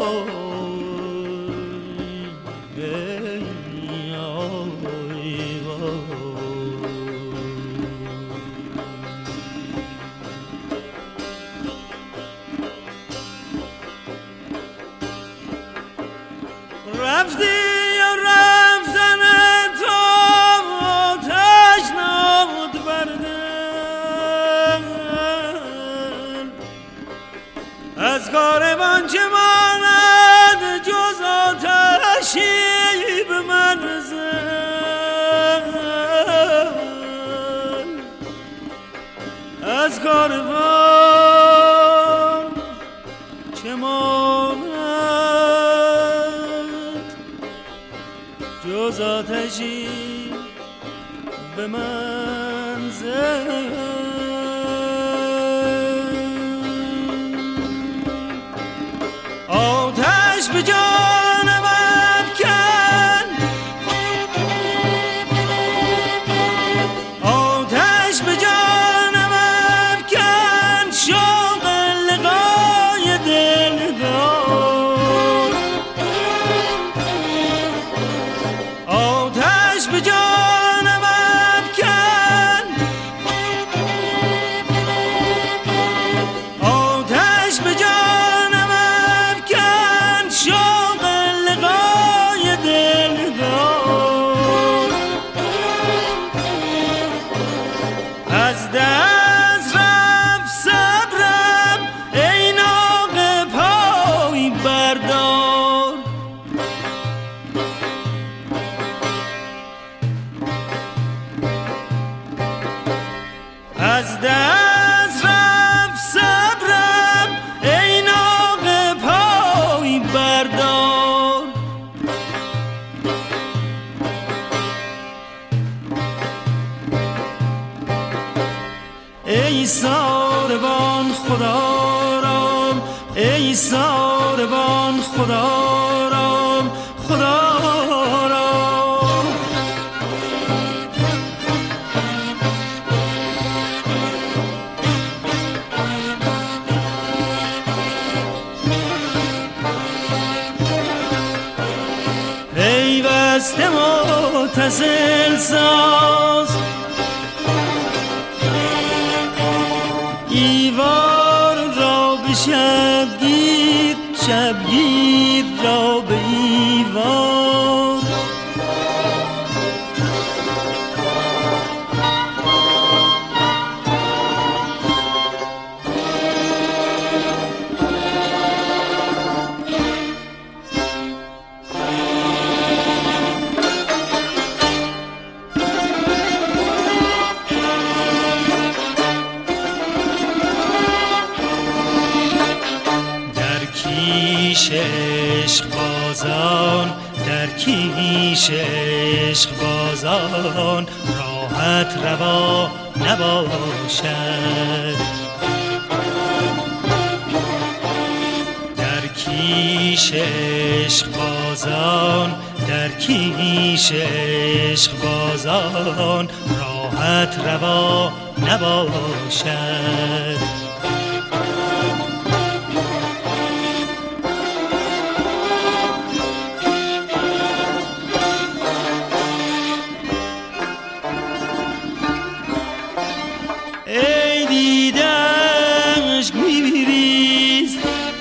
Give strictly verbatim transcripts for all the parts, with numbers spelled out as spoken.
رفتی یا رفتن تو تشنود بردن از کاروان چه ماند جز آتشی به منزل از کاروان چه ماند جز آتشی به منزل آتش به جانم افکن آتش به جانم افکن شوق لقای دلدار آتش به جانم افکن آتش به جانم افکن شوق لقای دلدار از دست رفت صبرم ای ناقه پای بردار از دست رفت صبرم ای ناقه پای بردار ای ساربان خدا رام ای ساربان خدا رام خدا رام ای بسته متصل ساز ایوان را به شبگیر شبگیر را به ایوان کیش عشق بازان در کیش عشق بازان راحت روا نباشد در کیش عشق بازان در کیش عشق بازان راحت روا نباشد ای دیده عشق می‌ریز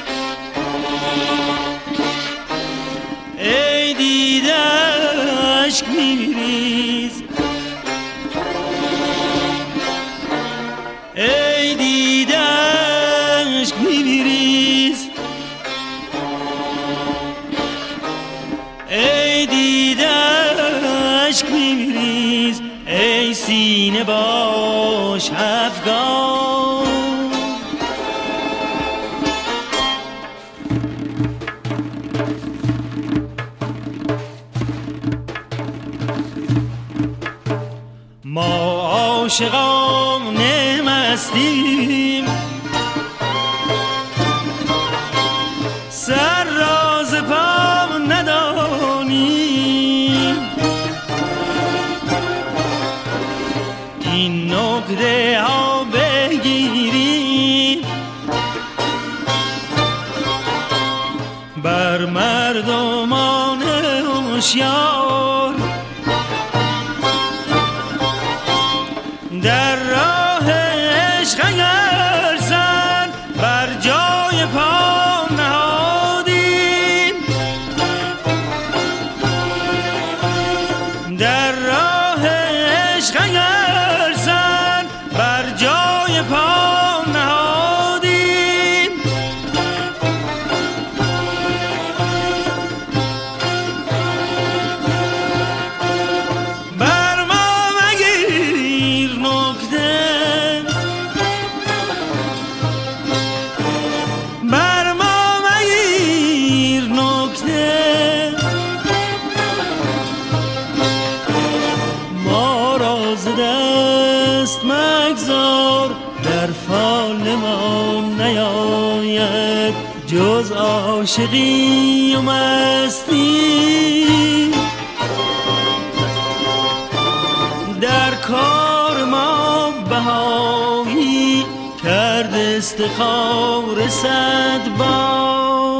ای دیده عشق می‌ریز ای دیده عشق می‌ریز ای دیده عشق می‌ریز ای سینه باش افغان ما عاشقان مستیم سر راز پا ندانیم این نکته ها بگیریم بر مردمان هوشیار در راه عشق اگر سر بر جای پا نهادیم، در راه عشق اگر سر بر جای پا نهادیم، بر ما مگیر نکته، بر ما مگیر نکته، ما را ز دست مگذار، در فال ما نیاید جز عاشقی و مستی، در کار ما بهایی کرد استخار صد بار.